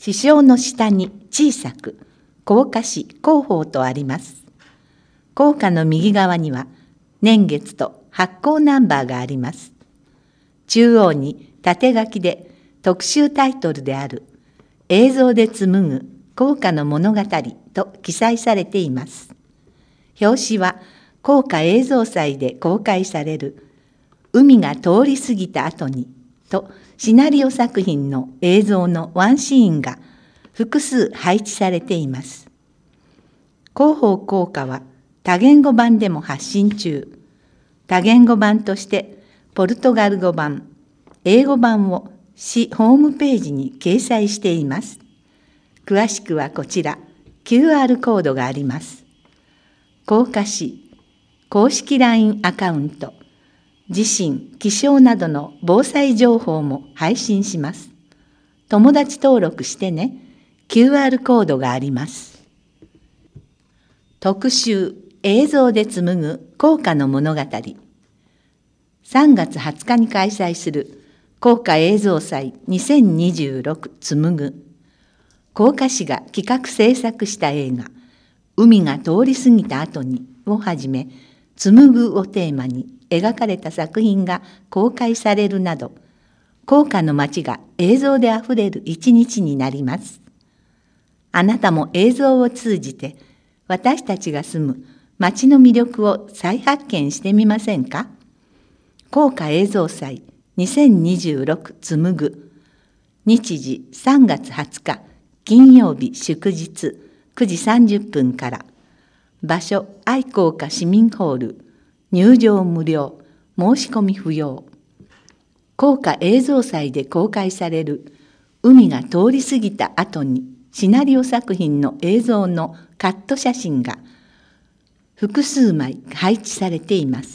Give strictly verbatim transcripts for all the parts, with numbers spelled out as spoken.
支承の下に小さく高架市広報とあります。高架の右側には年月と発行ナンバーがあります。中央に縦書きで特集タイトルである映像で紡ぐ高架の物語と記載されています。表紙は高架映像祭で公開される海が通り過ぎた後にとシナリオ作品の映像のワンシーンが複数配置されています。広報効果は多言語版でも発信中。多言語版としてポルトガル語版、英語版を市ホームページに掲載しています。詳しくはこちら キューアール コードがあります。高架市公式 ライン アカウント、地震、気象などの防災情報も配信します。友達登録してね。キューアール コードがあります。特集映像で紡ぐ高架の物語。さんがつはつかに開催する高架映像祭にせんにじゅうろく紡ぐ。高架市が企画制作した映画海が通り過ぎた後にをはじめ、紡ぐをテーマに描かれた作品が公開されるなど、高架の街が映像であふれる一日になります。あなたも映像を通じて私たちが住む街の魅力を再発見してみませんか？高架映像祭にせんにじゅうろく紡ぐ。日時さんがつはつか金曜日祝日くじさんじゅっぷんから。場所愛高架市民ホール。入場無料。申し込み不要。高架映像祭で公開される海が通り過ぎた後にシナリオ作品の映像のカット写真が複数枚配置されています。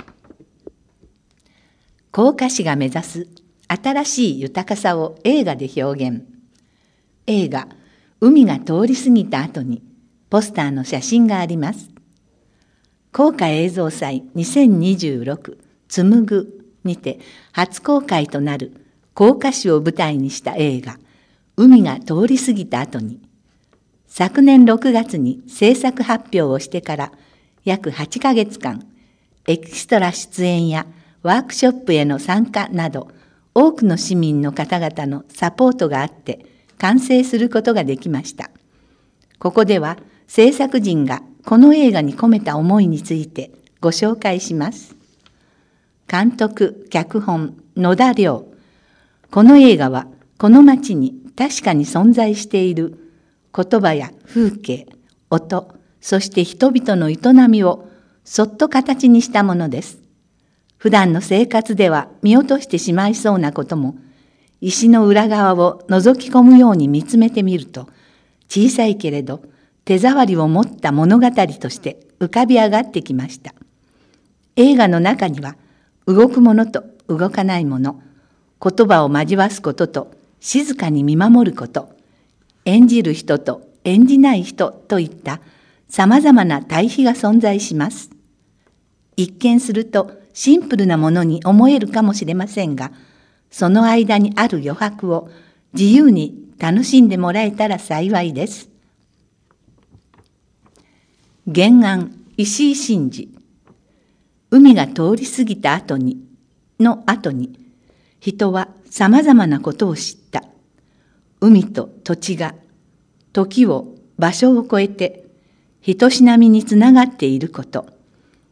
高架市が目指す新しい豊かさを映画で表現。映画海が通り過ぎた後にポスターの写真があります。高架映像祭にせんにじゅうろく紡ぐにて初公開となる高架市を舞台にした映画海が通り過ぎた後に、昨年ろくがつに制作発表をしてから約はちかげつかん、エキストラ出演やワークショップへの参加など、多くの市民の方々のサポートがあって完成することができました。ここでは制作陣がこの映画に込めた思いについてご紹介します。監督・脚本野田亮。この映画はこの街に確かに存在している言葉や風景、音、そして人々の営みをそっと形にしたものです。普段の生活では見落としてしまいそうなことも、石の裏側を覗き込むように見つめてみると、小さいけれど手触りを持った物語として浮かび上がってきました。映画の中には、動くものと動かないもの、言葉を交わすことと静かに見守ること、演じる人と演じない人といったさまざまな対比が存在します。一見するとシンプルなものに思えるかもしれませんが、その間にある余白を自由に楽しんでもらえたら幸いです。原案石井真嗣。海が通り過ぎた後にの後に、人はさまざまなことを知った。海と土地が時を場所を超えて人しなみにつながっていること。